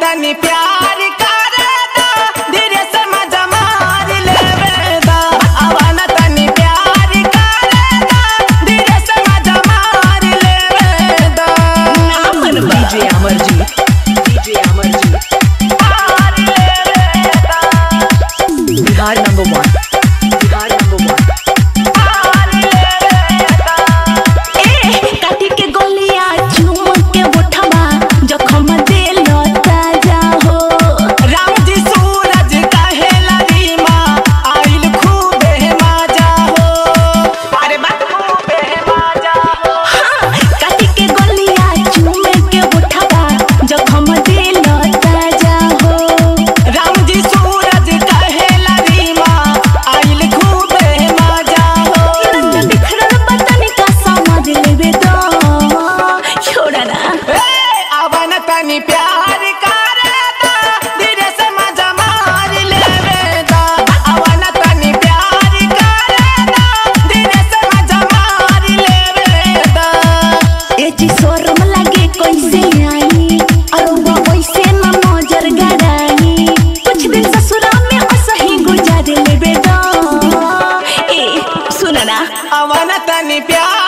तनी प्यार करे दा धीरे से मजा मार लेवे दा आवाना तनी प्यार करे दा धीरे से मजा मार लेवे दा नामन डीजे अमरजीत मार लेवे दा बिहार नंबर 1 मार लेवे दा ए काटी के गोलियां चूम के उठवा जखम दिल ताजा हो राम जी सूरज कहेला रीमा आइल खूबे मजा हो अरे बात खूबे मजा हो हाँ काटी के गोलियां चूम के उठवा जखम दिल ताजा हो राम जी सूरज कहेला रीमा आइल खूबे मजा हो रंग बिखरल बतन का समझ लेवे तो छोड़ा ना आवन तनी प्यार करे दा धीरे से मजा मार लेवे दा आवन तनी प्यार करे दा धीरे से मजा मार लेवे दा ए जी शोरम लगे कैसे आई और वो वैसे न नजर गड़ाई कुछ दिन ससुरा में असही गुजार लेबे दो ए सुन ना आवन तनी प्यार